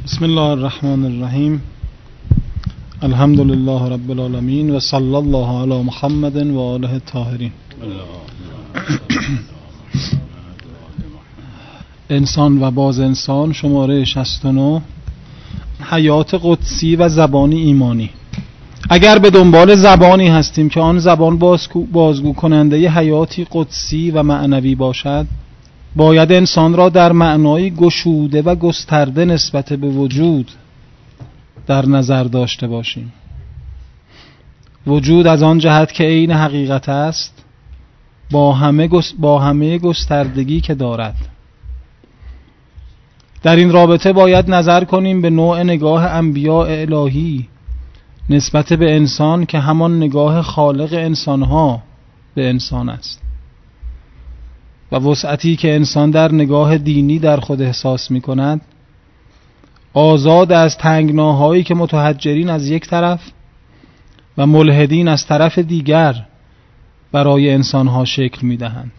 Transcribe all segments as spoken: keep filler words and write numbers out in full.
بسم الله الرحمن الرحیم. الحمد لله رب العالمین و صلی الله علی محمد و آله الطاهرین. انسان و باز انسان، شماره شصت و نه. حیات قدسی و زبانی ایمانی. اگر به دنبال زبانی هستیم که آن زبان بازگو کننده ی حیاتی قدسی و معنوی باشد، باید انسان را در معنای گشوده و گسترده نسبت به وجود در نظر داشته باشیم. وجود از آن جهت که عین حقیقت است، با همه با همه گستردگی که دارد. در این رابطه باید نظر کنیم به نوع نگاه انبیاء الهی نسبت به انسان که همان نگاه خالق انسانها به انسان است و وسعتی که انسان در نگاه دینی در خود احساس می کند، آزاد از تنگناهایی که متحجرین از یک طرف و ملحدین از طرف دیگر برای انسانها شکل می دهند.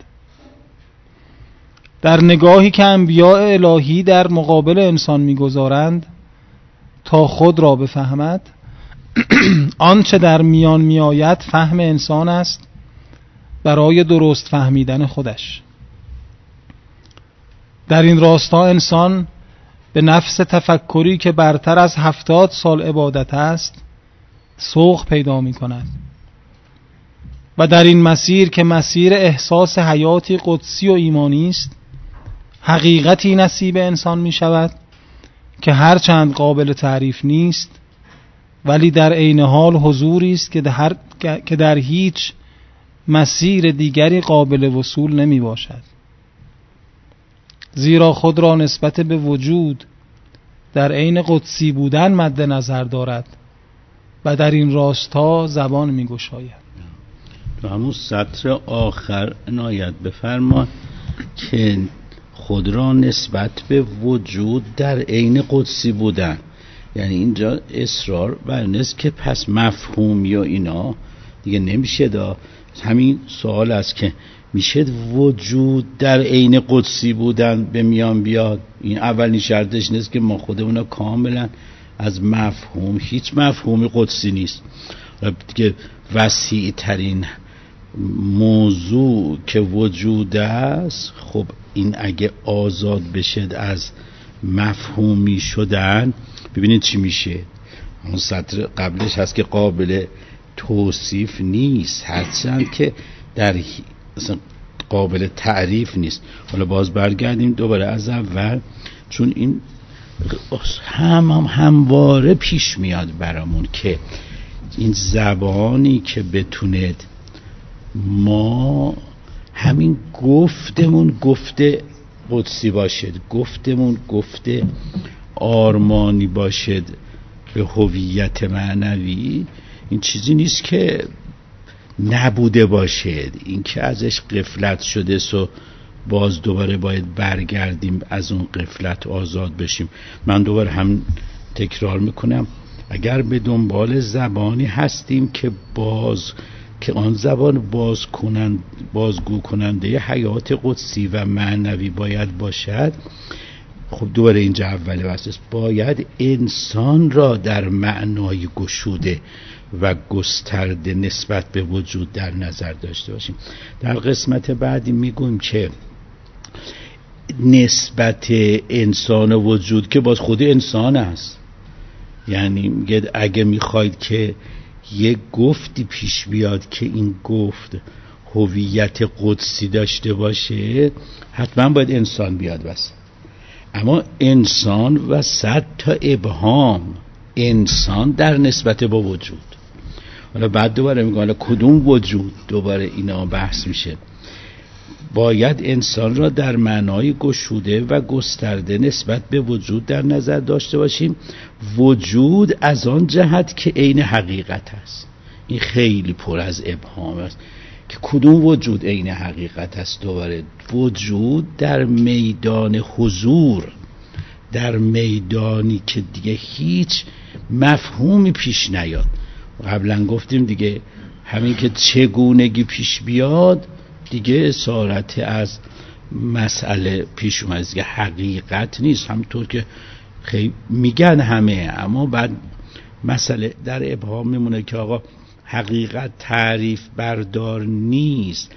در نگاهی که انبیاء الهی در مقابل انسان می گذارند تا خود را بفهمد، آنچه در میان می آید فهم انسان است برای درست فهمیدن خودش. در این راستا انسان به نفس تفکری که برتر از هفتاد سال عبادت است سوق پیدا می کند و در این مسیر که مسیر احساس حیاتی قدسی و ایمانی است، حقیقتی نصیب انسان می شود که هرچند قابل تعریف نیست، ولی در عین حال حضوری است که در, که در هیچ مسیر دیگری قابل وصول نمی باشد، زیرا خود را نسبت به وجود در عین قدسی بودن مد نظر دارد و در این راستا زبان می گشاید. تو همون سطر آخر عنایت بفرما که خود را نسبت به وجود در عین قدسی بودن، یعنی اینجا اصرار بر نیست که پس مفهوم یا اینا دیگه نمیشه. دا همین سوال است که میشه وجود در عین قدسی بودن به میان بیاد. این اولین شرطش نیست که ما خودمون کاملا از مفهوم، هیچ مفهومی قدسی نیست. دیگه وسیع ترین موضوع که وجود است، خب این اگه آزاد بشه از مفهومی شدن، ببینید چی میشه. اون سطر قبلش هست که قابل توصیف نیست، هرچند که در قابل تعریف نیست. حالا باز برگردیم دوباره از اول، چون این هم هم همواره پیش میاد برامون که این زبانی که بتونه ما همین گفتمون گفته قدسی باشد، گفتمون گفته آرمانی باشد به هویت معنوی، این چیزی نیست که نبوده باشد، این که ازش غفلت شده سو باز دوباره باید برگردیم از اون غفلت آزاد بشیم. من دوباره هم تکرار میکنم، اگر به دنبال زبانی هستیم که باز که آن زبان باز کنند بازگو کننده حیات قدسی و معنوی باید باشد، خب دوباره اینجا اوله واسه باید انسان را در معنای گشوده و گسترده نسبت به وجود در نظر داشته باشیم. در قسمت بعدی میگویم که نسبت انسان و وجود که باز خود انسان است، یعنی میگه اگه میخواید که یک گفتی پیش بیاد که این گفت هویت قدسی داشته باشه، حتما باید انسان بیاد واسه. اما انسان و صد تا ابهام، انسان در نسبت با وجود. حالا بعد دوباره میگم حالا کدوم وجود، دوباره اینا بحث میشه. باید انسان را در معنای گشوده و گسترده نسبت به وجود در نظر داشته باشیم. وجود از آن جهت که عین حقیقت است. این خیلی پر از ابهام است که کدوم وجود عین حقیقت است. دوباره وجود در میدان حضور، در میدانی که دیگه هیچ مفهومی پیش نیاد. قبلا گفتیم دیگه همین که چگونگی پیش بیاد دیگه اسارت از مسئله پیش اومد، دیگه حقیقت نیست. همونطور که خیلی میگن همه، اما بعد مسئله در ابهام میمونه که آقا حقیقت تعریف بردار نیست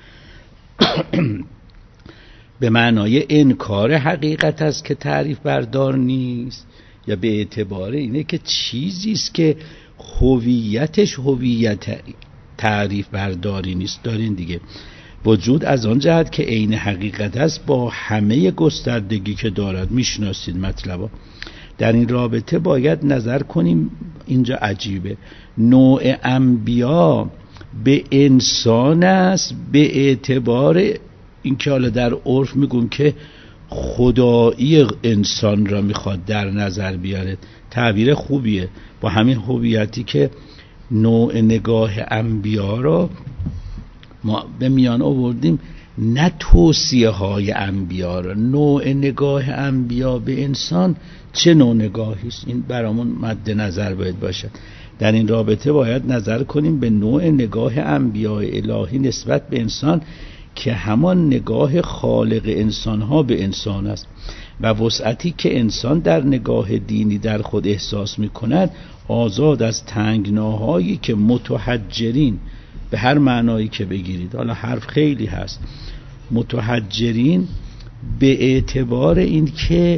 به معنای انکار حقیقت است که تعریف بردار نیست، یا به اعتبار اینه که چیزی است که هویتش هویت تعریف برداری نیست. دارین دیگه وجود از آن جهت که عین حقیقت است با همه گستردگی که دارد. میشناسید مطلبا. در این رابطه باید نظر کنیم، اینجا عجیبه، نوع انبیا به انسان است به اعتبار اینکه حالا در عرف میگم که خدایی انسان را میخواد در نظر بیاره. تعبیر خوبیه. با همین هویتی که نوع نگاه انبیا را ما به میان آوردیم، نه توصیه های انبیا را، نوع نگاه انبیا به انسان چه نوع نگاهی است، این برامون مد نظر باید باشد. در این رابطه باید نظر کنیم به نوع نگاه انبیاء الهی نسبت به انسان که همان نگاه خالق انسانها به انسان است و وسعتی که انسان در نگاه دینی در خود احساس می کند آزاد از تنگناهایی که متحجرین، به هر معنایی که بگیرید، حالا حرف خیلی هست، متحجرین به اعتبار این که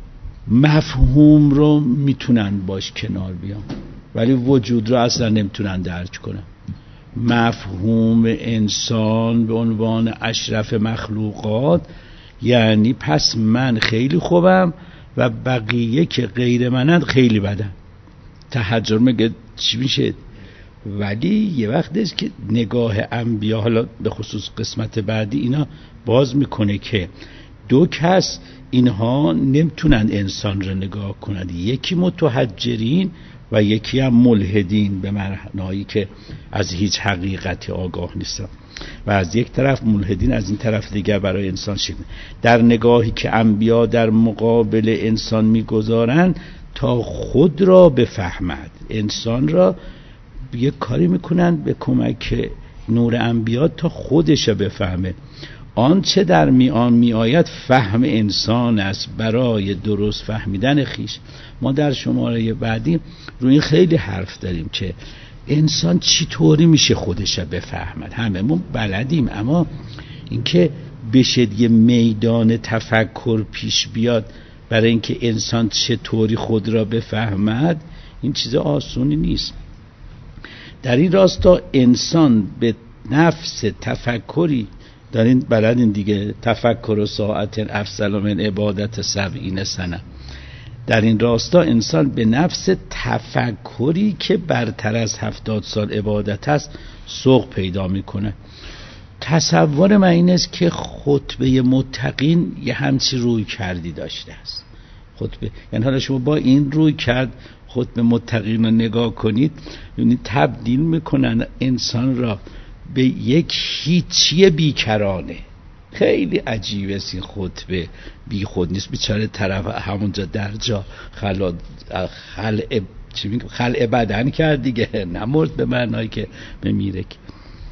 مفهوم رو میتونن باش کنار بیان ولی وجود رو اصلا نمیتونن درک کنن. مفهوم انسان به عنوان اشرف مخلوقات یعنی پس من خیلی خوبم و بقیه که غیر منند خیلی بدن. تحجر میگه چی میشه؟ ولی یه وقت است که نگاه انبیا، حالا به خصوص قسمت بعدی اینا باز میکنه که دو کس اینها نمیتونن انسان رو نگاه کنند، یکی متحجرین و یکی هم ملحدین به معنایی که از هیچ حقیقتی آگاه نیستن، و از یک طرف ملحدین، از این طرف دیگر برای انسان شکل. در نگاهی که انبیا در مقابل انسان میگذارند تا خود را بفهمد، انسان را یک کاری میکنن به کمک نور انبیا تا خودش را بفهمه. آنچه در میان میآید فهم انسان است برای درست فهمیدن خیش. ما در شماره بعدی روی این خیلی حرف داریم که انسان چی طوری میشه خودش را بفهمد. همه ما بلدیم، اما اینکه بشه یه میدان تفکر پیش بیاد برای اینکه انسان چطوری خود را بفهمد، این چیز آسونی نیست. در این راستا انسان به نفس تفکری دارین بلدین دیگه، تفکر و ساعت افضل من عبادت سبعین سنه. در این راستا انسان به نفس تفکری که برتر از هفتاد سال عبادت است سوق پیدا میکنه. تصور من این است که خطبه متقین یه همچی روی کردی داشته است. خطبه یعنی حالا شما با این روی کرد خطبه متقین رو نگاه کنید، یعنی تبدیل میکنن انسان را به یک هیچی بیکرانه. خیلی عجیبه این خطبه، بی خود نیست. بیچاره طرف همونجا در جا خلا خلع چی میگه خلع بدن کرد دیگه، نمرد به معنایی که بمیره که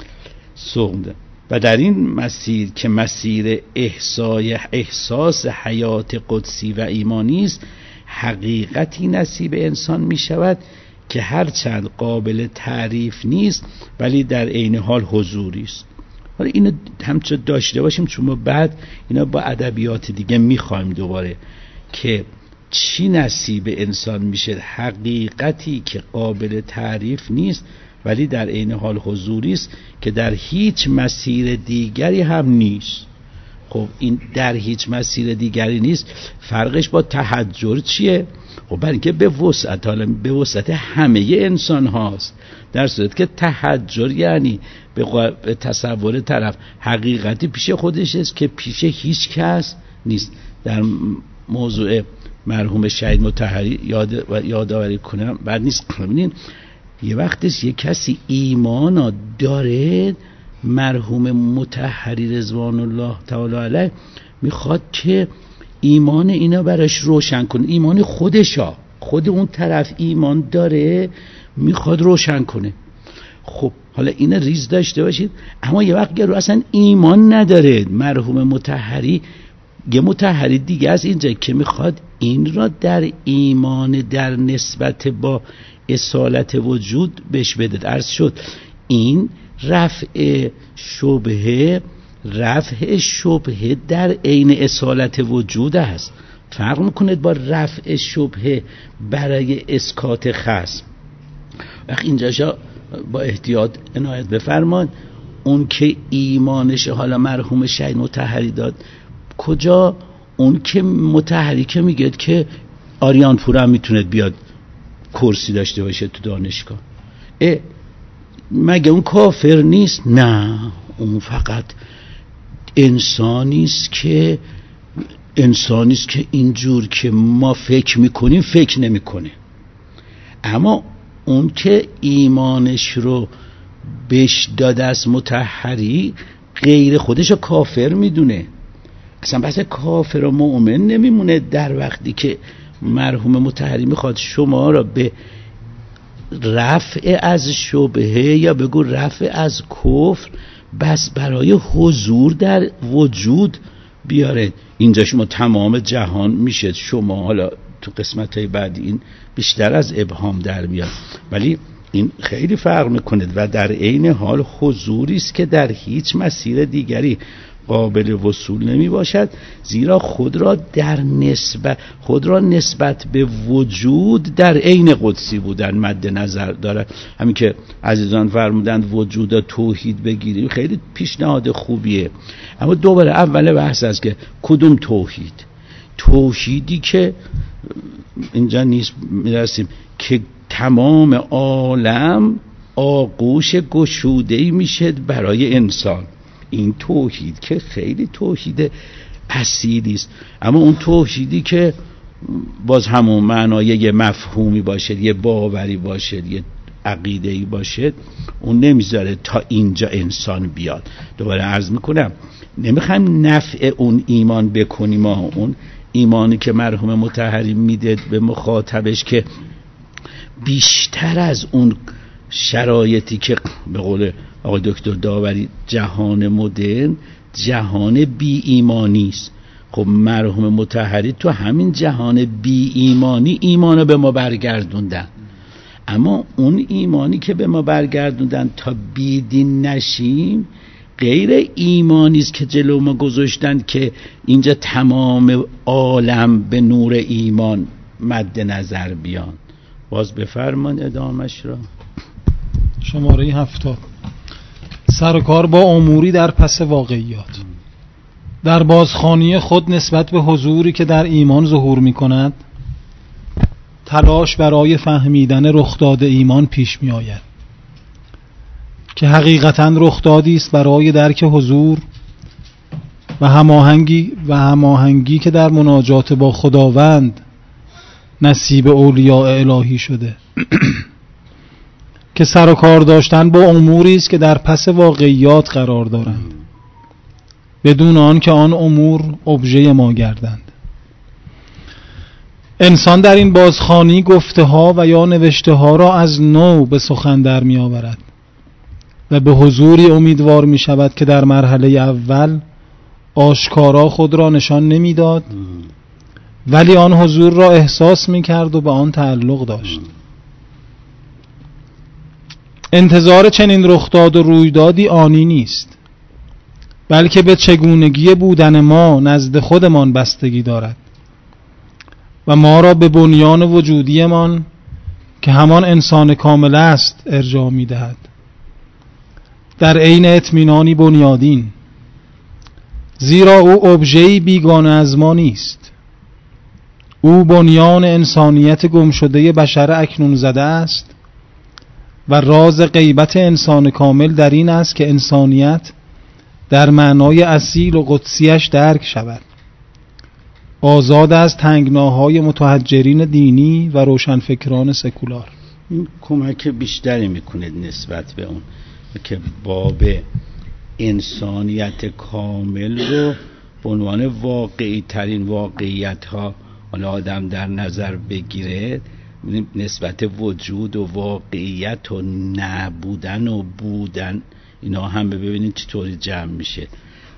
سوخته. و در این مسیر که مسیر احسای احساس حیات قدسی و ایمانی است، حقیقتی نصیب انسان می شود که هرچند قابل تعریف نیست ولی در عین حال حضوری است. حالا اینو همچنان داشته باشیم، چون ما بعد اینا با ادبیات دیگه میخوایم دوباره که چی نصیب انسان میشه. حقیقتی که قابل تعریف نیست ولی در عین حال حضوری است که در هیچ مسیر دیگری هم نیست. خب این در هیچ مسیر دیگری نیست، فرقش با تحجر چیه؟ خب برای اینکه به وسعت، حالا به وسعت همه انسان هاست، در صورت که تحجر یعنی به تصور طرف حقیقتی پیش خودش است که پیش هیچ کس نیست. در موضوع مرحوم شهید مطهری یاد یادآوری کنم بعد نیست. ببینید یه وقتش یه کسی ایمان داره، مرحوم مطهری رضوان الله تعالی علیه میخواد که ایمان اینا براش روشن کنه، ایمان خودشا، خود اون طرف ایمان داره میخواد روشن کنه. خب حالا این ریز داشته باشید، اما یه وقت گرو اصلا ایمان نداره، مرحوم مطهری یه مطهری دیگه از اینجا که میخواد این را در ایمان در نسبت با اصالت وجود بهش بده. عرض شد این رفع شبهه رفع شبهه در عین اصالت وجود است. فرق میکنه با رفع شبهه برای اسکات خصم. وقت اینجا با احتیاط عنایت بفرمان، اون که ایمانش حالا مرحوم شهید مطهری داد کجا؟ اون که مطهری که میگه که آریان پور هم میتونه بیاد کرسی داشته باشه تو دانشگاه، اه مگه اون کافر نیست؟ نه، اون فقط انسانیست که انسانیست که اینجور که ما فکر میکنیم فکر نمیکنه. اما اون که ایمانش رو بهش داده از مطهری غیر خودش رو کافر میدونه. اصلا بحث کافر و مؤمن نمیمونه در وقتی که مرحوم مطهری میخواد شما را به رفع از شبهه یا بگو رفع از کفر بس برای حضور در وجود بیاره. اینجا شما تمام جهان میشه شما، حالا تو قسمت های بعدی این بیشتر از ابهام در میاد، ولی این خیلی فرق میکنه و در عین حال حضوری است که در هیچ مسیر دیگری قابل وصول نمی باشد، زیرا خود را در نسبت خود را نسبت به وجود در عین قدسی بودن مد نظر دارد. همین که عزیزان فرمودند وجود توحید بگیریم، خیلی پیشنهاد خوبیه، اما دوباره اول بحث است که کدوم توحید؟ توحیدی که اینجا نیست میرسیم که تمام عالم آغوش گشوده‌ای میشه برای انسان. این توحید که خیلی توحید اصیلی است، اما اون توحیدی که باز همون معنای یه مفهومی باشه، یه باوری باشه، یه عقیده‌ای باشه، اون نمیذاره تا اینجا انسان بیاد. دوباره عرض میکنم نمیخوایم نفع اون ایمان بکنیم، ما اون ایمانی که مرحوم مطهری میده به مخاطبش که بیشتر از اون شرایطی که به قول آقای دکتر داوری جهان مدرن جهان بی ایمانی است. خب مرحوم مطهری تو همین جهان بی ایمانی ایمانو به ما برگردوندن، اما اون ایمانی که به ما برگردوندن تا بیدین نشیم غیر ایمانی است که جلو ما گذاشتن که اینجا تمام عالم به نور ایمان مد نظر بیان. باز بفرمان ادامش را. شماره هفتاد، سر و کار با اموری در پس واقعیات. در بازخوانی خود نسبت به حضوری که در ایمان ظهور می کند تلاش برای فهمیدن رخداد ایمان پیش می آید که حقیقتاً رخدادی است برای درک حضور و هماهنگی و هماهنگی که در مناجات با خداوند نصیب اولیاء الهی شده که سر و کار داشتن با اموری است که در پس واقعیات قرار دارند بدون آن که آن امور ابژه ما گردند. انسان در این بازخوانی گفته ها و یا نوشته ها را از نو به سخن در می آورد و به حضوری امیدوار می شود که در مرحله اول آشکارا خود را نشان نمی داد ولی آن حضور را احساس می کرد و به آن تعلق داشت. انتظار چنین رخداد و رویدادی آنی نیست، بلکه به چگونگی بودن ما نزد خودمان بستگی دارد و ما را به بنیان وجودیمان که همان انسان کامل است ارجاع می دهد، در عین اطمینانی بنیادین، زیرا او ابژه‌ای بیگانه از ما نیست. او بنیان انسانیت گمشده بشر اکنون زده است و راز غیبت انسان کامل در این است که انسانیت در معنای اصیل و قدسیش درک شود، آزاد از تنگناهای متحجرین دینی و روشنفکران سکولار. این کمک بیشتری میکنه نسبت به اون که باب انسانیت کامل رو به عنوان واقعی ترین واقعیت ها آدم در نظر بگیره، نسبت وجود و واقعیت و نبودن و بودن اینا هم ببینید چطوری جمع میشه.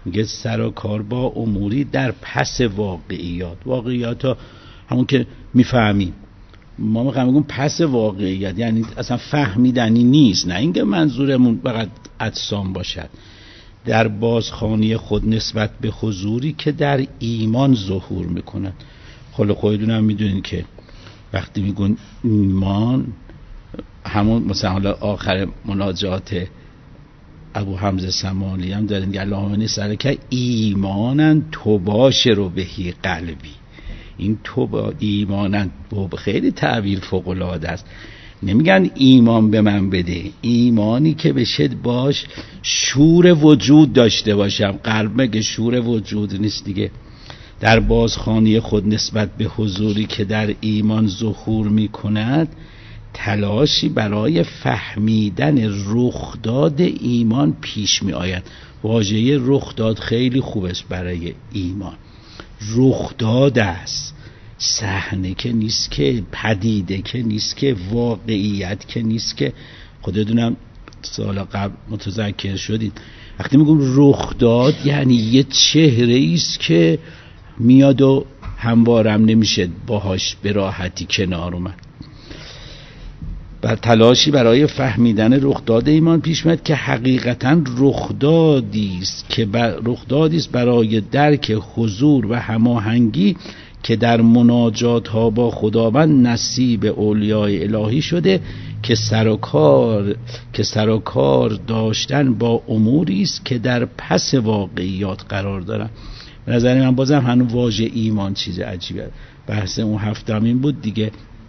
میگه سر و کار با اموری در پس واقعیات. واقعیات ها همون که میفهمیم، ما میخوایم بگیم پس واقعیت یعنی اصلا فهمیدنی نیست، نه اینکه منظورمون فقط اجسام باشد. در بازخوانی خود نسبت به حضوری که در ایمان ظهور میکنند. خب خودتون هم میدونید که وقتی میگن ایمان، همون مثلا حالا آخر مناجات ابو حمزه سمالی هم داریم که اللهم سرک ایمانن تو باشه رو بهی قلبی. این تو با ایمانن خیلی تعبیر فوق العاده است. نمیگن ایمان به من بده، ایمانی که بشد باش شور وجود داشته باشم. قلب مگه شور وجود نیست دیگه. در بازخوانی خود نسبت به حضوری که در ایمان ظهور می کند تلاشی برای فهمیدن رخداد ایمان پیش می آید. واژه رخداد خیلی خوب است برای ایمان. رخداد است، صحنه که نیست، که پدیده که نیست، که واقعیت که نیست. که خودتونم سال قبل متذکر شدید وقتی میگم رخداد یعنی یه چهره ایست که میاد و هموارم نمیشه باهاش به راحتی کنار اومد. بر تلاشی برای فهمیدن رخداد ایمان پیش میاد که حقیقتا رخدادی است که بر رخدادی است برای درک حضور و هماهنگی که در مناجات ها با خداوند نصیب اولیای الهی شده، که سر و کار که سر و کار داشتن با اموری است که در پس واقعیات قرار دارن. به نظر من بازم هنوز واژه ایمان چیز عجیبه. بحث اون هفتم این بود دیگه،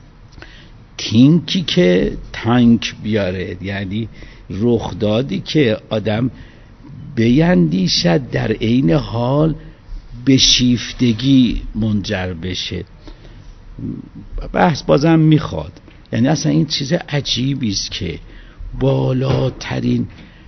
تینکی که تانک بیاره، یعنی رخدادی که آدم بیندیشد در عین حال به شیفتگی منجر بشه. بحث بازم میخواد، یعنی اصلا این چیز عجیبی است که بالاترین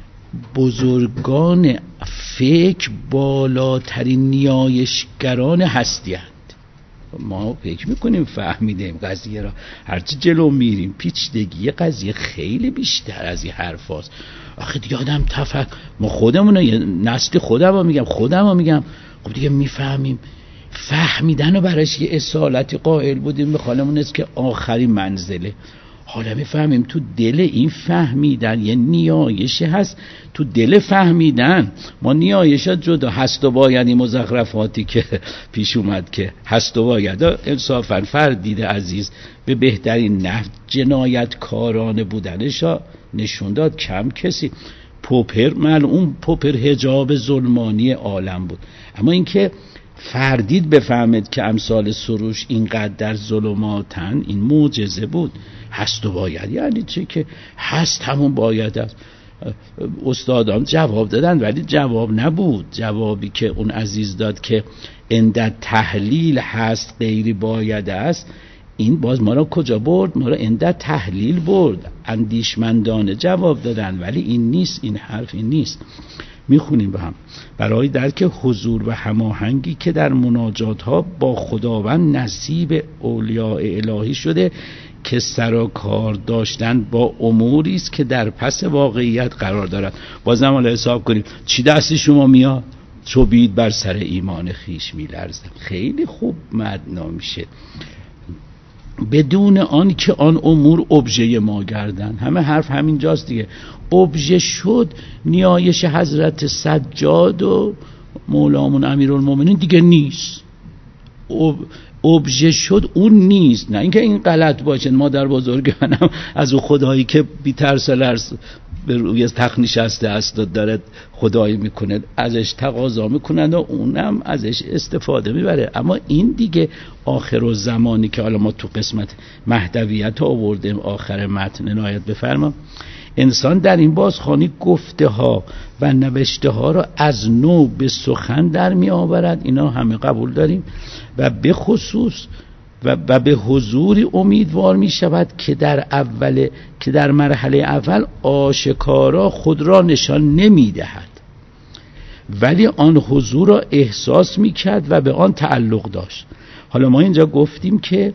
بزرگان فکر بالاترین نیایشگران هستی هستند. ما فکر میکنیم فهمیدیم قضیه را، هرچی جلو میریم پیچیدگی قضیه خیلی بیشتر از این حرف هست. آخه دیگه آدم تفکر، ما خودمون نسل خودم میگم خودم میگم خب دیگه میفهمیم. فهمیدن و برایش یه اصالتی قائل بودیم به خالمون است که آخرین منزله. حالا میفهمیم تو دل این فهمیدن یه نیایشی هست. تو دل فهمیدن ما نیایشات جدا هست و باید، این مزخرفاتی که پیش اومد که هست و باید انصافا فردید عزیز به بهترین نحو جنایت کارانه بودنشا نشون داد. کم کسی پوپر ملعون پوپر حجاب ظلمانی عالم بود، اما اینکه فردید بفهمد که امثال سروش اینقدر در ظلماتن، این معجزه بود. هست و باید یعنی چه؟ که هست همون باید است. استادان جواب دادن ولی جواب نبود. جوابی که اون عزیز داد که اندر تحلیل هست غیری باید است، این باز ما را کجا برد؟ ما را اندر تحلیل برد. اندیشمندانه جواب دادن ولی این نیست، این حرف این نیست. میخونیم با هم. برای درک حضور و هماهنگی که در مناجات ها با خداوند نصیب اولیاء الهی شده، که سر و کار داشتن با اموری است که در پس واقعیت قرار دارد. بازم حالا حساب کنیم چی دستی شما میاد؟ چوبید بر سر ایمان خیش میلرزم. خیلی خوب معنا میشه. بدون آن که آن امور ابژه ما گردن. همه حرف همین جاست دیگه. ابژه شد نیایش حضرت سجاد و مولامون امیرالمومنین دیگه نیست. ابژه شد اون نیست. نه اینکه این غلط باشه. مادر بزرگانم از اون خدایی که بی ترس و لرز به روی تخت نشسته است و داره خدایی میکنه ازش تقاضا میکنن و اونم ازش استفاده میبره. اما این دیگه آخر و زمانی که حالا ما تو قسمت مهدویت آوردیم آخر متن عنایت بفرما، انسان در این بازخوانی گفته ها و نوشته ها را از نو به سخن در می آورد. اینا همه قبول داریم. و به خصوص و, و به حضوری امیدوار می شود که در اول که در مرحله اول آشکارا خود را نشان نمی دهد، ولی آن حضور را احساس می کرد و به آن تعلق داشت. حالا ما اینجا گفتیم که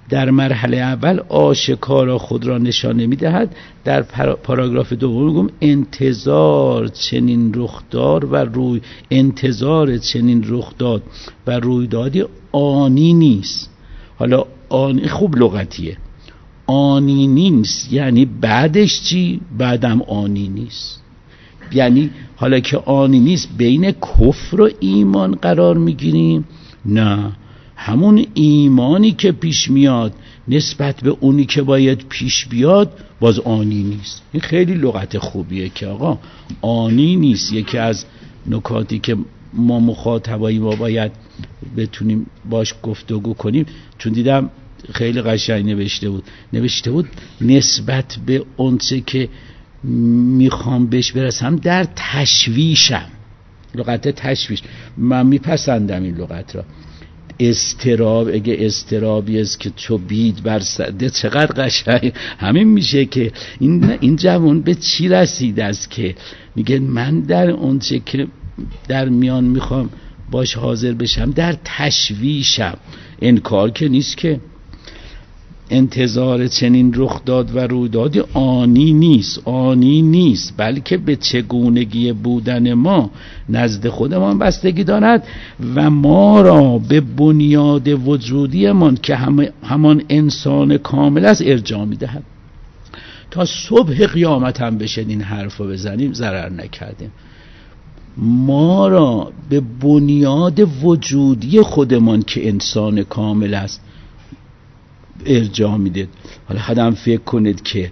در مرحله اول آشکارا خود را نشان نمی‌دهد. در پاراگراف دوم میگم انتظار چنین رخدار و روی انتظار چنین رخداد و رویدادی آنی نیست. حالا آنی خوب لغتیه، آنی نیست یعنی بعدش چی؟ بعدم آنی نیست. یعنی حالا که آنی نیست بین کفر و ایمان قرار میگیریم؟ نه، همون ایمانی که پیش میاد نسبت به اونی که باید پیش بیاد باز آنی نیست. این خیلی لغت خوبیه که آقا آنی نیست. یکی از نکاتی که ما مخاطبای ما باید بتونیم باش گفتگو کنیم، چون دیدم خیلی قشنگ نوشته بود نوشته بود نسبت به اونچه که میخوام بهش برسم در تشویشم. لغت تشویش من میپسندم این لغت را. استراب، اگه استرابی است که چو بید بر سده، چقدر قشنگ. همین میشه که این این جوان به چی رسیده است که میگه من در اونچه که در میان میخوام باش حاضر بشم در تشویشم. انکار که نیست که انتظار چنین رخ داد و رویداد آنی نیست آنی نیست بلکه به چگونگی بودن ما نزد خودمان بستگی دارد و ما را به بنیاد وجودیمان که هم همان انسان کامل است ارجاع می‌دهد. تا صبح قیامت هم بشن این حرفو بزنیم ضرر نکردیم. ما را به بنیاد وجودی خودمان که انسان کامل است ارجاع میده. حالا خودم فکر کنید که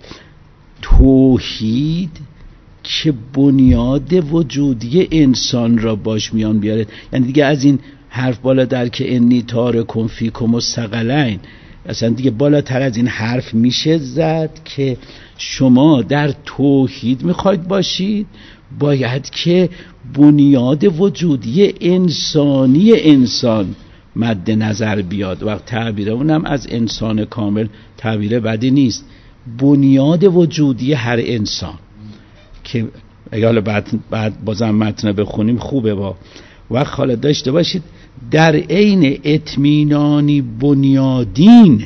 توحید که بنیاد وجودی انسان را باش میان بیاره، یعنی دیگه از این حرف بالا در که انی تارکم فیکم الثقلین، اصلا دیگه بالاتر از این حرف میشه زد که شما در توحید میخواید باشید، باید که بنیاد وجودی انسانی انسان مد نظر بیاد. وقت تعبیر اونم از انسان کامل تعبیر بدی نیست. بنیاد وجودی هر انسان که اگه حالا بعد, بعد بازم متن بخونیم خوبه. با وقت حالا داشته باشید در عین اطمینانی بنیادین،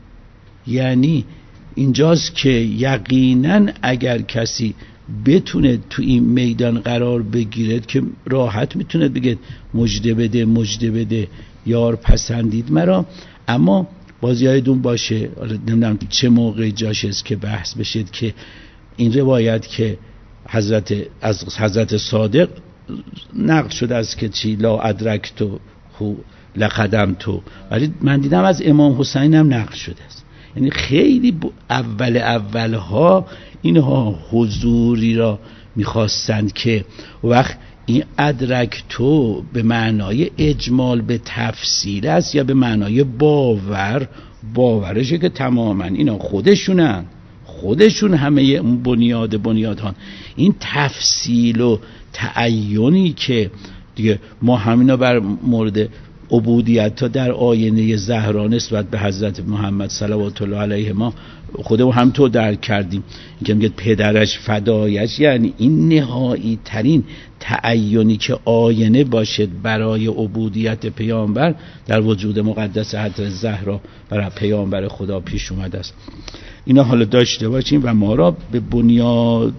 یعنی اینجاست که یقینا اگر کسی بتونه تو این میدان قرار بگیرد که راحت میتونه بگه مژده بده مژده بده یار پسندید مرا. اما باز یادتون باشه، نمیدونم چه موقع جاش است که بحث بشید که این روایت که حضرت از حضرت صادق نقل شده است که چی لا ادرکتو لقدم تو، ولی من دیدم از امام حسین هم نقل شده است. یعنی خیلی اول اولها اینها حضوری را میخواستند که وقت این ادرک تو به معنای اجمال به تفصیل است یا به معنای باور؟ باورشه که تماما اینا خودشونن، خودشون همه اون بنیاد بنیادان. این تفصیل و تعینی که دیگه ما همینا بر مورد عبودیت تا در آینه زهرا نسبت به حضرت محمد صلوات الله علیه ما خودمون هم تو درک کردیم که میگه پدرش فدایش، یعنی این نهایی ترین تعینی که آینه باشد برای عبودیت پیامبر در وجود مقدس حضرت زهرا برای پیامبر خدا پیش اومده است. اینا حالا داشته باشیم و ما را به بنیاد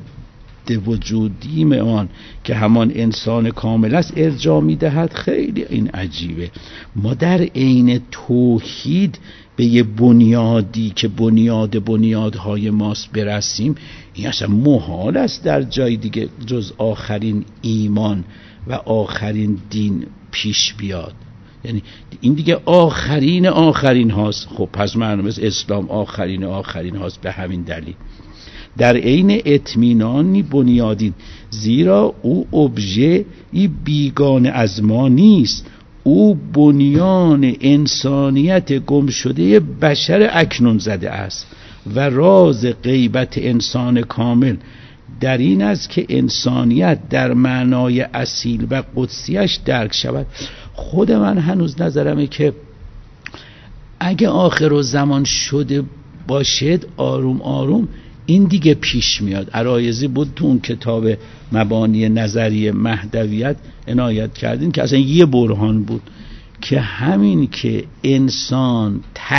وجودی آن که همان انسان کامل است ارجاع میدهد. خیلی این عجیبه. ما در عین توحید به یه بنیادی که بنیاد بنیادهای ماست برسیم، این اصلا محال است در جای دیگه جز آخرین ایمان و آخرین دین پیش بیاد. یعنی این دیگه آخرین آخرین هاست. خب پس معلومه اسلام آخرین آخرین هاست. به همین دلیل در عین اطمینانی بنیادین، زیرا او ابژه ای بیگانه از ما نیست، او بنیان انسانیت گم شده بشر اکنون زده است و راز غیبت انسان کامل در این است که انسانیت در معنای اصیل و قدسیش درک شود. خود من هنوز نظرمه که اگه آخر زمان شده باشد آروم آروم این دیگه پیش میاد. عرایضی بود تو اون کتاب مبانی نظری مهدویت عنایت کردین که اصلا یه برهان بود که همین که انسان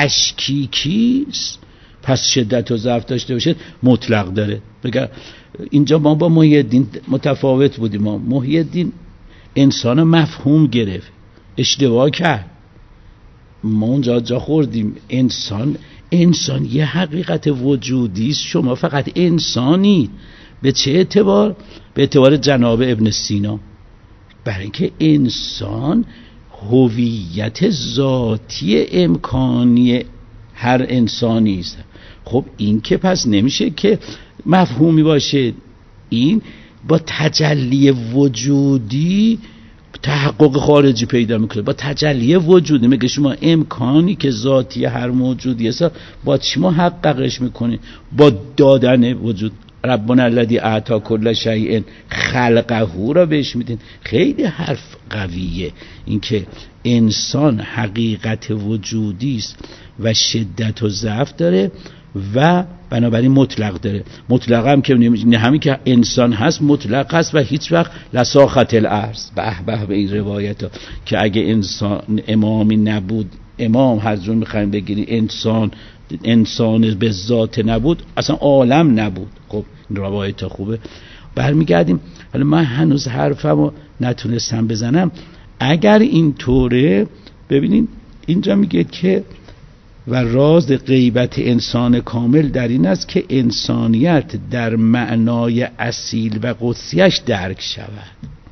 تشکیکیست پس شدت و ضعف داشته باشه مطلق داره. بگه اینجا ما با محی الدین متفاوت بودیم. ما محی الدین انسان مفهوم گرفت، اشتباه کرد، ما اونجا جا خوردیم. انسان انسان یه حقیقت وجودی است، شما فقط انسانی. به چه اعتبار؟ به اعتبار جناب ابن سینا، برای اینکه انسان هویت ذاتی امکانی هر انسانی است. خب این که پس نمیشه که مفهومی باشه، این با تجلی وجودی تحقق خارجی پیدا میکنه. با تجلی وجودی میگه شما امکانی که ذاتی هر موجودی است با چی محققش میکنی؟ با دادن وجود. ربنا الذی اعطی کل شیء خلقه را بهش میدین. خیلی حرف قویه این که انسان حقیقت وجودی است و شدت و ضعف داره و بنابراین مطلق داره. مطلق هم که همین که انسان هست مطلق هست و هیچ وقت لساخت الارض. به به به این روایت ها که اگه انسان امامی نبود، امام هر جور میخوایم بگیری، انسان انسان به ذات نبود اصلا عالم نبود. خب این روایت ها خوبه. برمیگردیم. حالا من هنوز حرفمو نتونستم بزنم. اگر این طوره ببینید اینجا میگه که و راز غیبت انسان کامل در این است که انسانیت در معنای اصیل و قدسیش درک شود.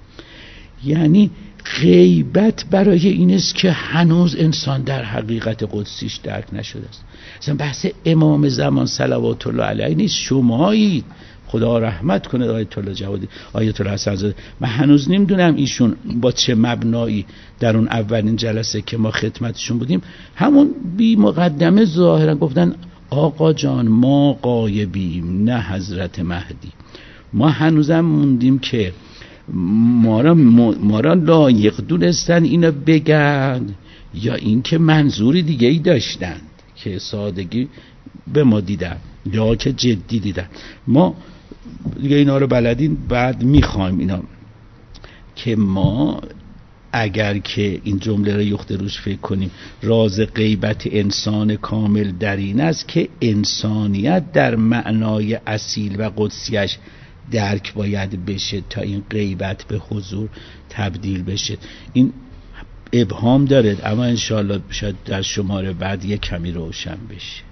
یعنی غیبت برای این است که هنوز انسان در حقیقت قدسیش درک نشده است. مثلا بحث امام زمان صلوات الله علیه نیست، شمایید. خدا رحمت کنه آیت الله جوادی، آیت الله حسن زاده. من هنوز نمیدونم ایشون با چه مبنایی در اون اولین جلسه که ما خدمتشون بودیم همون بی مقدمه ظاهرا گفتن آقا جان ما غایبیم نه حضرت مهدی. ما هنوزم موندیم که ما را, ما را لایق دونستن اینو بگن یا اینکه منظوری دیگه ای داشتن که سادگی به ما دیدن یا که جدی دیدن. ما دیگه اینا رو بلدین. بعد میخوایم اینا که ما اگر که این جمله رو یخته روش فکر کنیم، راز غیبت انسان کامل در این است که انسانیت در معنای اصیل و قدسیش درک باید بشه تا این غیبت به حضور تبدیل بشه. این ابهام داره اما انشاءالله شاید در شماره بعد یک کمی روشن بشه.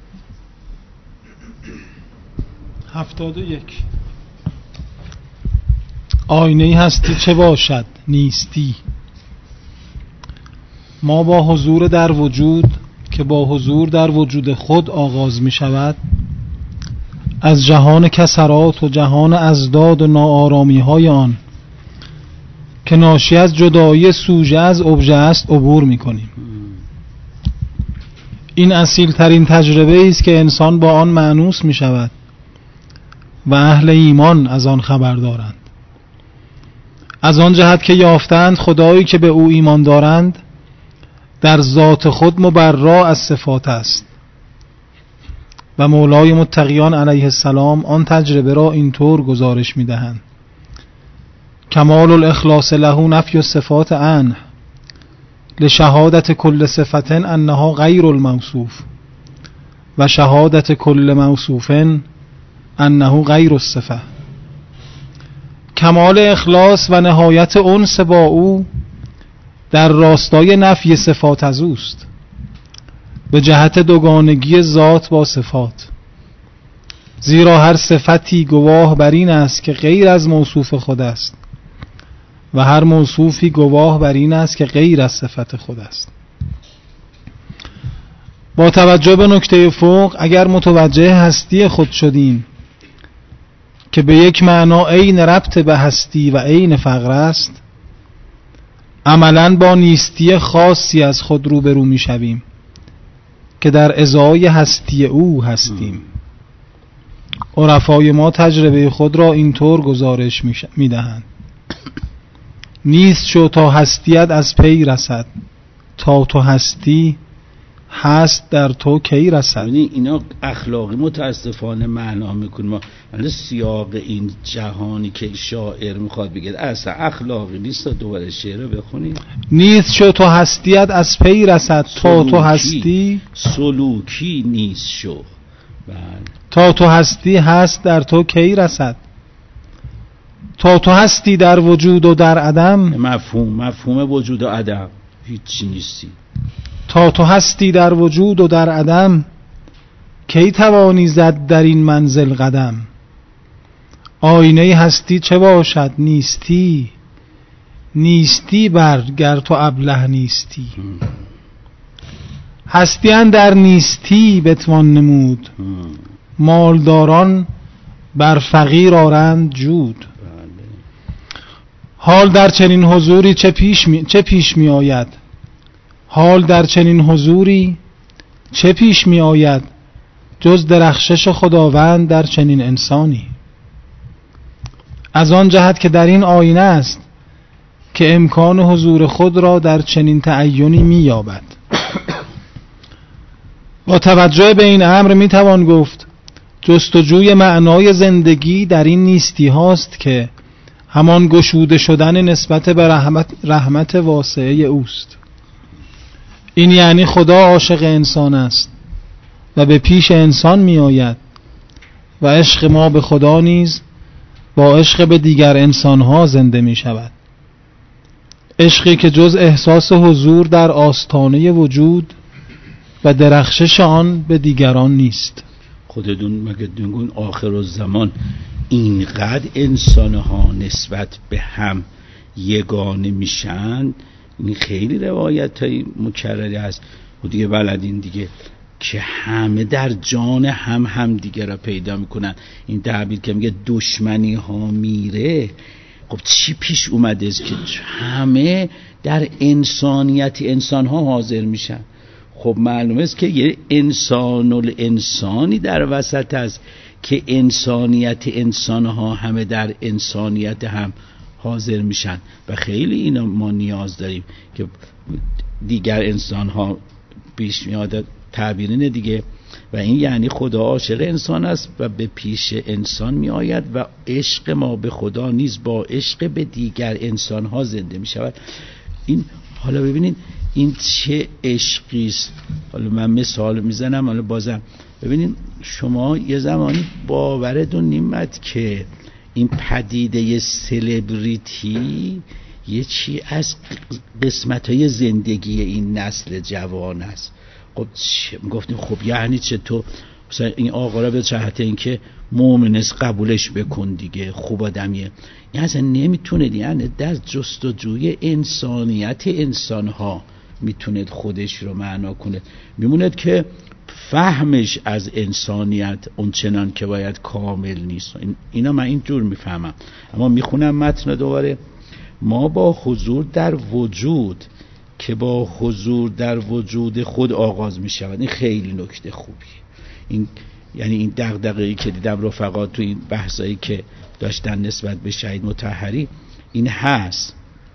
هفتاد و یک. آینه هستی چه باشد نیستی. ما با حضور در وجود که با حضور در وجود خود آغاز می شود، از جهان کسرات و جهان ازداد و ناآرامی های آن که ناشی از جدایی سوژه از ابژه است عبور می کنیم. این اصیل ترین تجربه است که انسان با آن مانوس می شود و اهل ایمان از آن خبر دارند. از آن جهت که یافتند خدایی که به او ایمان دارند در ذات خود مبرا از صفات است و مولای متقیان علیه السلام آن تجربه را اینطور گزارش می دهند: کمال الاخلاص له نفی الصفات عنه لشهادت کل صفت انها غیر الموصوف و شهادت کل موصوف انه غیر الصفه. کمال اخلاص و نهایت انس با او در راستای نفی صفات از اوست به جهت دوگانگی ذات با صفات، زیرا هر صفتی گواه بر این است که غیر از موصوف خود است و هر موصوفی گواه بر این است که غیر از صفت خود است. با توجه به نکته فوق اگر متوجه هستی خود شدیم که به یک معنا عین ربط به هستی و عین فقر است، عملاً با نیستی خاصی از خود روبرو می شویم که در ازای هستی او هستیم. عرفای ما تجربه خود را اینطور گزارش می دهند: نیست شو تا هستیت از پی رسد، تا تو هستی هست در تو کی رسد. اینا اخلاقی متاسفانه معنا میکنه. ما ولی سیاق این جهانی که شاعر میخواد بگه اصلا اخلاقی نیست. دوباره شعر رو بخونید. نیست شو تو هستیت از پی رسد، تا تو هستی سلوکی نیست شو. بله. تا تو هستی هست در تو کی رسد. تا تو هستی در وجود و در عدم. مفهوم مفهوم وجود و عدم هیچی نیستی. تا تو هستی در وجود و در عدم، کی توانی زد در این منزل قدم. آینه هستی چه باشد نیستی، نیستی بر گر تو ابله نیستی. هستی اندر نیستی بتوان نمود، مالداران بر فقیر آرند جود. حال در چنین حضوری چه پیش می, چه پیش می آید. حال در چنین حضوری چه پیش می آید، جز درخشش خداوند در چنین انسانی. از آن جهت که در این آینه است که امکان حضور خود را در چنین تعینی می یابد. با توجه به این امر می توان گفت جستجوی معنای زندگی در این نیستی هاست که همان گشوده شدن نسبت به رحمت, رحمت واسعه اوست. این یعنی خدا عاشق انسان است و به پیش انسان می آید و عشق ما به خدا نیز با عشق به دیگر انسانها زنده می شود. عشقی که جز احساس حضور در آستانه وجود و درخشش آن به دیگران نیست. خودتون مگه دونگون آخر الزمان اینقدر انسانها نسبت به هم یگانه میشن؟ این خیلی روایت های مکرری هست و دیگه بلدین دیگه که همه در جان هم هم دیگه را پیدا میکنن. این تعبیر که میگه دشمنی ها میره، خب چی پیش اومده است که همه در انسانیت انسان ها حاضر میشن؟ خب معلومه است که یه انسان الانسانی در وسط است که انسانیت انسان ها همه در انسانیت هم حاضر میشن و خیلی اینا ما نیاز داریم که دیگر انسان ها پیش میاد. تعبیرینه دیگه و این یعنی خدا عاشق انسان است و به پیش انسان می آید و عشق ما به خدا نیز با عشق به دیگر انسان ها زنده می شود. این حالا ببینید این چه عشقی است. حالا من مثال میزنم، حالا بازم ببینید شما یه زمانی باورتون نمیاد که این پدیده سلبریتی یه چی از قسمت‌های زندگی این نسل جوان است. خب گفتیم خب یعنی چطور مثلا این آقا را به جهت اینکه مؤمن است قبولش بکن دیگه، خوب آدمیه، این اصلا نمیتونه، یعنی در جستجوی انسانیت انسان‌ها میتونه خودش رو معنا کنه. میموند که فهمش از انسانیت اون چنان که باید کامل نیست. اینا من اینجور میفهمم. اما میخونم متن دوباره. ما با حضور در وجود که با حضور در وجود خود آغاز می شود. این خیلی نکته خوبیه. این یعنی این دغدغه‌ای که دیدم رفقا تو این بحثایی که داشتن نسبت به شهید مطهری این هست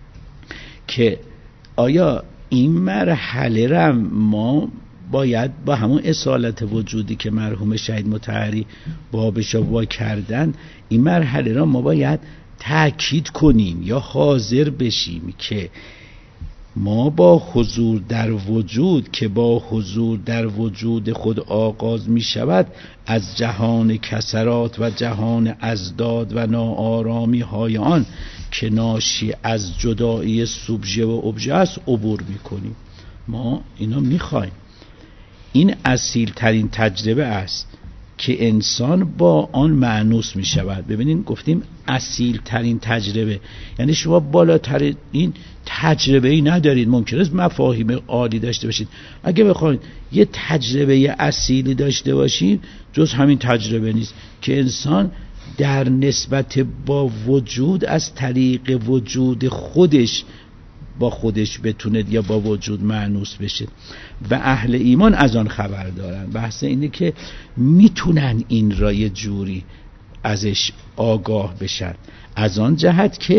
که آیا این مرحله را ما باید با همون اصالت وجودی که مرحوم شهید مطهری بابش وا کردن، این مرحله را ما باید تأکید کنیم یا حاضر بشیم که ما با حضور در وجود که با حضور در وجود خود آغاز می شود از جهان کسرات و جهان ازداد و ناآرامی های آن که ناشی از جدایی سوبژه و ابژه است عبور می کنیم. ما اینا می خواهیم. این اصیل ترین تجربه است که انسان با آن مانوس می شود. ببینید گفتیم اصیل ترین تجربه، یعنی شما بالاتر این تجربه ای ندارید. ممکن است مفاهیم عالی داشته باشید، اگه بخواید یه تجربه اصیلی داشته باشید جز همین تجربه نیست که انسان در نسبت با وجود از طریق وجود خودش با خودش بتونه یا با وجود مانوس بشه و اهل ایمان از آن خبر دارن. بحث اینه که میتونن این را یه جوری ازش آگاه بشن، از آن جهت که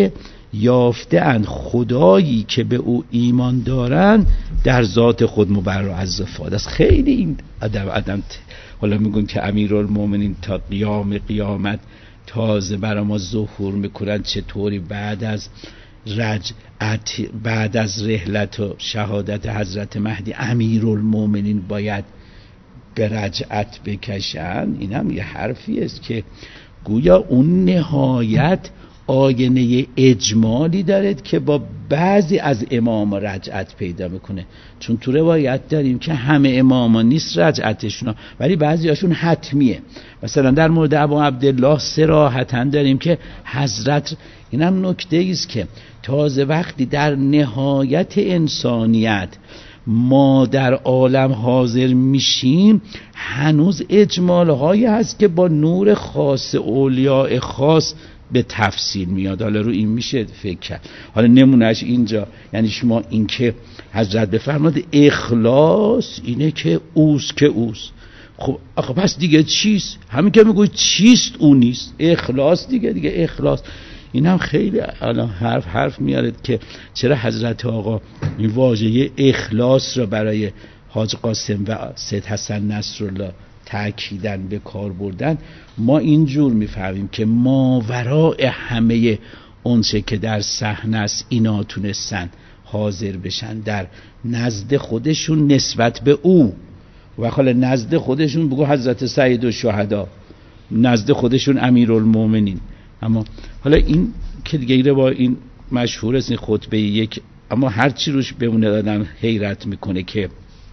یافته اند خدایی که به او ایمان دارند در ذات خود مبرا از صفات است. خیلی این ادب ادب حالا میگن که امیرالمومنین تا قیام قیامت تازه برای ما ظهور میکنن، چطوری بعد از رجعت، بعد از رحلت و شهادت حضرت مهدی امیرالمومنین باید به رجعت بکشن. این هم یه حرفی است که گویا اون نهایت آینه اجمالی دارد که با بعضی از امام رجعت پیدا میکنه، چون تو روایت داریم که همه اماما نیست رجعتشون، ولی بعضی هاشون حتمیه. مثلا در مورد ابو عبدالله صراحتاً داریم که حضرت، اینم نکته ایست که تازه وقتی در نهایت انسانیت ما در عالم حاضر میشیم هنوز اجمال هایی هست که با نور خاص اولیاء خاص به تفصیل میاد. حالا رو این میشه فکر کرد. حالا نمونهش اینجا، یعنی شما این که حضرت بفرماد اخلاص اینه که اوست که اوست، خب آخه پس دیگه چیست؟ همین که میگوی چیست اون نیست، اخلاص دیگه دیگه اخلاص. این هم خیلی الان حرف حرف میارد که چرا حضرت آقا این واژه اخلاص را برای حاج قاسم و سید حسن نصرالله تأکیدن به کار بردن. ما اینجور میفهمیم که ماوراء همه اونچه که در صحنه است اینا تونستن حاضر بشن در نزد خودشون نسبت به او، و حالا نزد خودشون بگو حضرت سید الشهدا، نزد خودشون امیرالمومنین. اما حالا این که دیگه با این مشهور است این خطبه یک، اما هر چی روش بمونه آدم حیرت میکنه که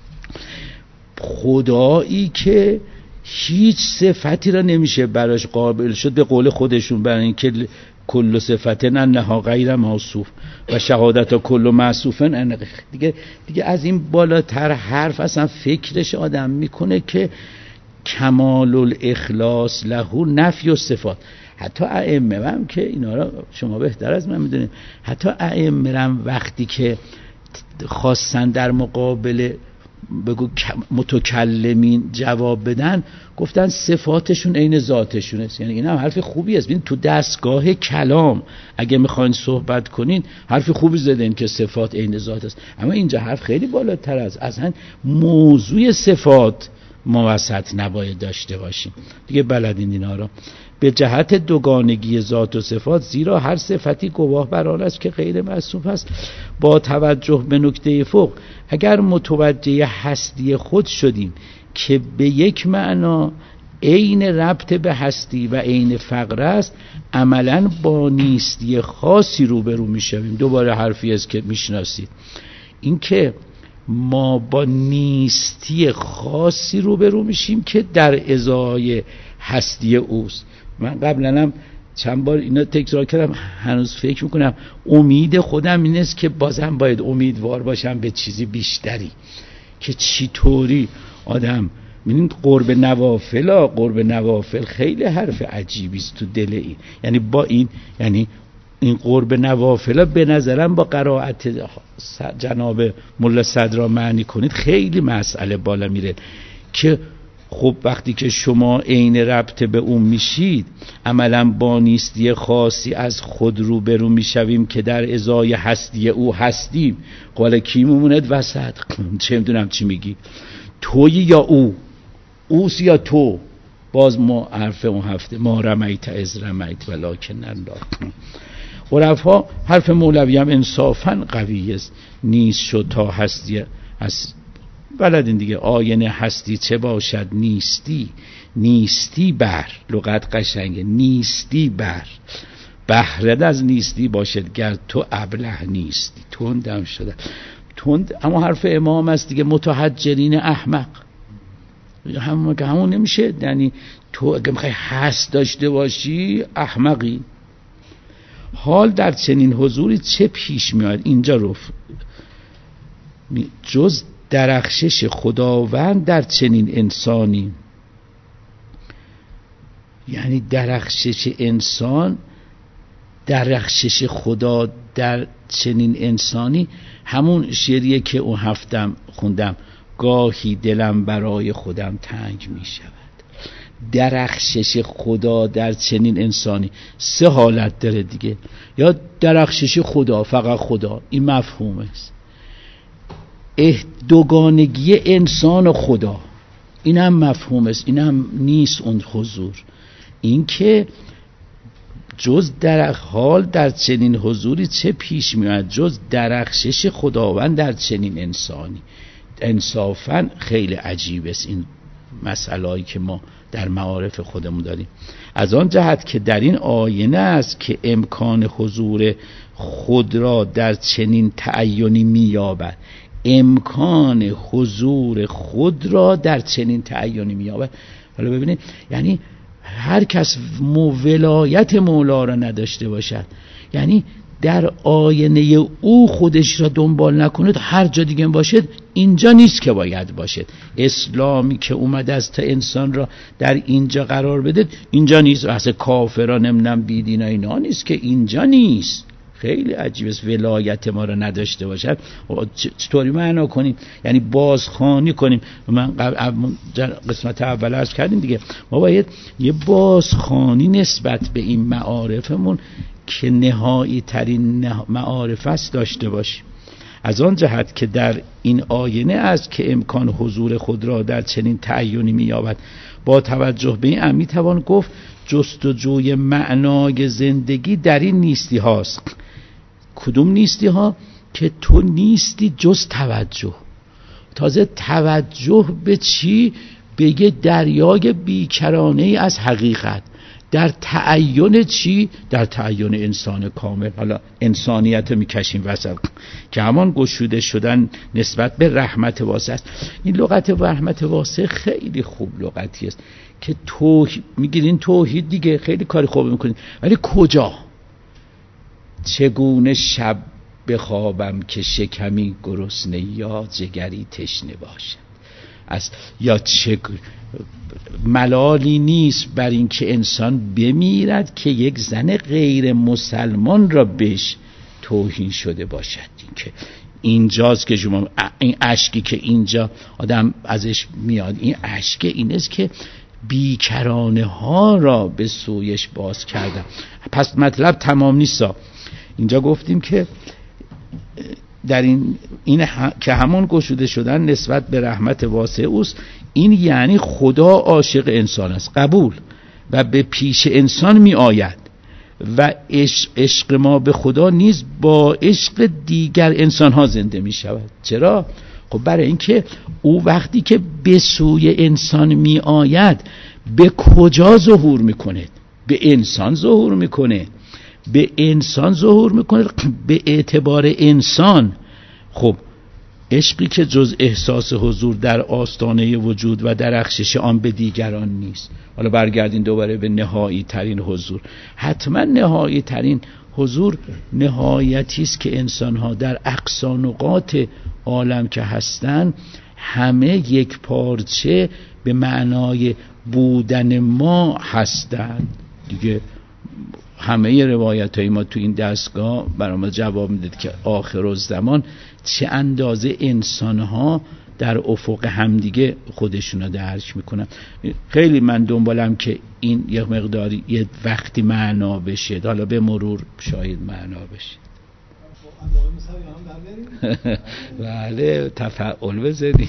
خدایی که هیچ صفتی را نمیشه براش قابل شد، به قول خودشون برای این که کل صفتن انها غیر موصوف و شهادت کل موصوفن، دیگه دیگه از این بالاتر حرف اصلا فکرش آدم میکنه که کمال الاخلاص له نفی و صفات. حتی ائمه هم که اینا را شما بهتر از من میدونید، حتی ائمه هم وقتی که خواستن در مقابل بگو متکلمین جواب بدن گفتن صفاتشون عین ذاتشون است. یعنی این هم حرف خوبی است. ببین تو دستگاه کلام اگه میخواین صحبت کنین حرف خوبی زدین که صفات عین ذات است، اما اینجا حرف خیلی بالاتر است. اصلا موضوع صفات ما وسط نباید داشته باشیم دیگه. بلدین اینا رو به جهت دوگانگی ذات و صفات، زیرا هر صفتی گواه بر آن است که غیر موصوف است. با توجه به نکته فوق، اگر متوجه هستی خود شدیم که به یک معنا عین ربط به هستی و عین فقر است، عملا با نیستی خاصی روبرو میشویم. دوباره حرفی است که میشناسید، این که ما با نیستی خاصی روبرو میشیم که در ازای هستی اوست. من قبلا هم چند بار اینا تکرار کردم، هنوز فکر میکنم امید خودم این است که بازم باید امیدوار باشم به چیزی بیشتری، که چی طوری آدم می‌بینید قرب نوافل ها قرب نوافل خیلی حرف عجیبی است تو دل این، یعنی با این یعنی این قرب نوافل به نظرم با قرائت جناب ملا صدرا معنی کنید خیلی مسئله بالا میره، که خب وقتی که شما عین ربط به اون میشید عملا با نیستی خاصی از خود رو برو میشویم که در ازای هستی او هستیم. قال کی میموند وسط؟ چه میدونم چی میگی، توی یا او، اوس یا تو. باز ما حرف اون هفته ما رمیت از رمیت ولکن الله. عرفا حرف مولوی هم انصافا قوی است، نیست شد تا هستی است. بلدین دیگه آینه هستی چه باشد نیستی، نیستی بر لغت قشنگه، نیستی بر بهرد از نیستی باشد گر تو ابله نیستی. تندم شده تند، اما حرف امام است دیگه، متحجرین احمق. همون که همون نمیشه، یعنی تو اگه میخوای هست داشته باشی احمقی. حال در چنین حضوری چه پیش میاد اینجا رو جز درخشش خداوند در چنین انسانی، یعنی درخشش انسان، درخشش خدا در چنین انسانی، همون شعریه که اون هفتم خوندم، گاهی دلم برای خودم تنگ می شود. درخشش خدا در چنین انسانی سه حالت داره دیگه. یا درخشش خدا، فقط خدا، این مفهوم است. دوگانگی انسان و خدا، این هم مفهوم است، این هم نیست اون حضور. این که جز در حال در چنین حضوری چه پیش میاد جز درخشش خداوند در چنین انسانی. انصافا خیلی عجیب است این مسئله‌ای که ما در معارف خودمون داریم. از آن جهت که در این آینه است که امکان حضور خود را در چنین تعینی می‌یابد. امکان حضور خود را در چنین تعینی می‌یابد. حالا ببینید، یعنی هر کس ولایت مولا را نداشته باشد، یعنی در آینه او خودش را دنبال نکند، هر جا دیگه باشد اینجا نیست که باید باشد. اسلامی که اومده است تا انسان را در اینجا قرار بده، اینجا نیست. اصلا کافران نمیدونم بیدینا اینا نیست که اینجا نیست. خیلی عجیب است ولایت ما را نداشته باشد. چطوری معنا کنیم؟ یعنی بازخوانی کنیم. من قسمت اول عرض کردیم دیگه، ما باید یه بازخوانی نسبت به این معارفمون که نهایی ترین معارف است داشته باشیم. از آن جهت که در این آینه است که امکان حضور خود را در چنین تعینی می‌یابد. با توجه به این می توان گفت جستجوی معنای زندگی در این نیستی هاست. کدوم نیستی ها؟ که تو نیستی جز توجه. تازه توجه به چی؟ بگه دریای بیکرانه از حقیقت. در تعین چی؟ در تعین انسان کامل. حالا انسانیت میکشیم وسط که همان گشوده شدن نسبت به رحمت واسع است. این لغت رحمت واسع خیلی خوب لغتی است که توحید میگیرین، توحید دیگه خیلی کار خوب میکنین، ولی کجا؟ چگونه شب بخوابم که شکمی گرسنه یا جگری تشنه باشد. از یا چه ملالی نیست بر این که انسان بمیرد که یک زن غیر مسلمان را بهش توهین شده باشد. این که اینجاست که شما این اشکی که اینجا آدم ازش میاد، این اشک این است که بیکرانه ها را به سویش باز کردم. پس مطلب تمام نیستا. اینجا گفتیم که در این, این ه... که همون گشوده شدن نسبت به رحمت واسع اوست. این یعنی خدا عاشق انسان است، قبول، و به پیش انسان می آید و عشق, عشق ما به خدا نیز با عشق دیگر انسان ها زنده می شود. چرا؟ خب برای اینکه او وقتی که به سوی انسان می آید به کجا ظهور می کنه؟ به انسان ظهور می کنه. به انسان ظهور میکنه به اعتبار انسان. خب عشقی که جز احساس حضور در آستانه وجود و درخشش آن به دیگران نیست. حالا برگردین دوباره به نهایی ترین حضور. حتما نهایی ترین حضور نهایتی است که انسان ها در اقصی نقاط عالم که هستن همه یک پارچه به معنای بودن ما هستند دیگه. همه روایت های ما تو این دستگاه برام جواب میده که آخر الزمان چه اندازه انسان ها در افق همدیگه خودشون رو درک میکنن. خیلی من دنبالم که این یک مقداری یه وقتی معنا بشه، حالا به مرور شاید معنا بشه. بله تفعول بزنید.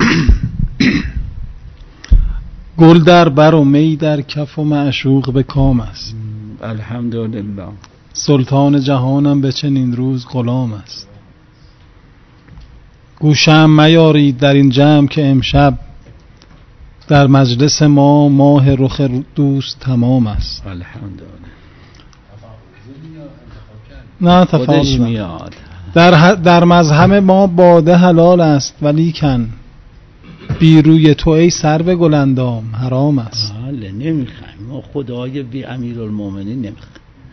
گل در بر و می در کف و معشوق به کام است. الحمدلله. سلطان جهانم به چنین روز غلام است. گوشم میارید در این جمع که امشب در مجلس ما ماه رخ دوست تمام است. الحمدلله. نه تفاوت میاد. در در مذهب ما باده حلال است ولیکن بی روی تو ای سرو گلندام حرام است. بله نمیخوایم ما خدای بی امیرالمومنین نمیخوایم.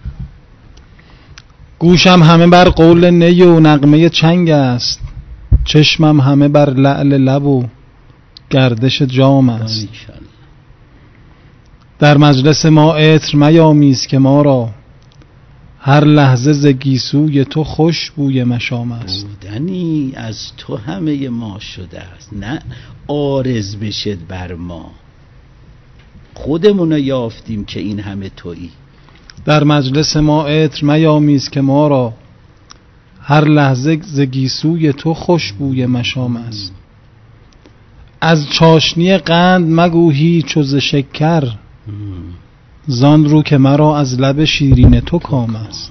گوشم همه بر قول نی و نغمه چنگ است. چشمم همه بر لعل لب و گردش جام است. در مجلس ما عطر میامیز که ما را هر لحظه ز گیسوی تو خوش بوی مشام است. بودنی از تو همه ما شده است، نه عارض بشد بر ما. خودمونو یافتیم که این همه تویی. در مجلس ما عطر میامیز که ما را هر لحظه ز گیسوی تو خوشبوی مشام است. از چاشنی قند مگو هیچ و ز شکر، زان رو که مرا از لب شیرین تو کام است.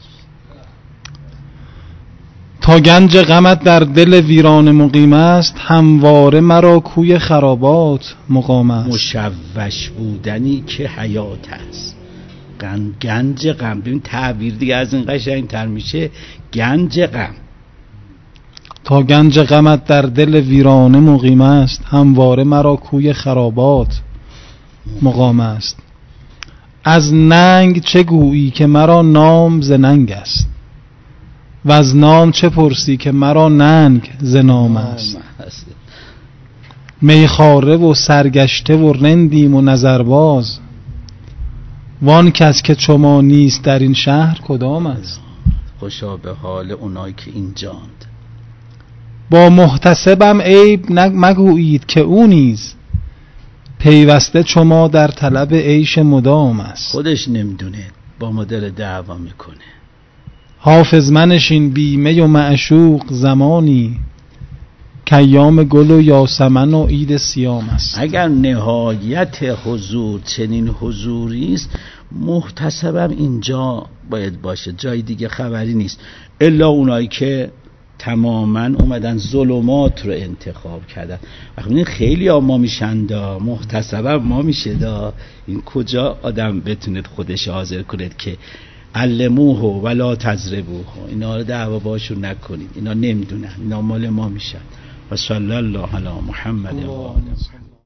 تا گنج غمت در دل ویران مقیم است، همواره مرا کوی خرابات مقام است. مشوش بودنی که حیات است. گنج غم، ببین تعبیر دیگه از این قشنگ‌تر میشه، گنج غم. تا گنج غمت در دل ویرانه مقیم است، همواره مرا کوی خرابات مقام است. از ننگ چه گویی که مرا نام ز ننگ است، و از نام چه پرسی که مرا ننگ ز نام است. میخواره و سرگشته و رندیم و نظرباز، وان کس که چو ما نیست در این شهر کدام است. خوشا به حال اونایی که اینجاند. با محتسبم عیب مگویید که او نیز، پیوسته چو ما در طلب عیش مدام است. خودش نمیدونه با ما دل دعوا میکنه. حافظ منشین بیمه و معشوق زمانی، که ایام گل و یاسمن و عید سیام است. اگر نهایت حضور چنین حضوری است، محتسبم اینجا باید باشه، جای دیگه خبری نیست. الا اونایی که تماما اومدن ظلمات رو انتخاب کردن. وقتی خیلی ها ما میشن دا، محتسبم ما میشه دا. این کجا آدم بتوند خودش حاضر کنید که علموه ولا تضربوه، اینا رو دعوا باشون نکنید، اینا نمیدونن، اینا مال ما میشن. و صلی الله علی محمد و آله.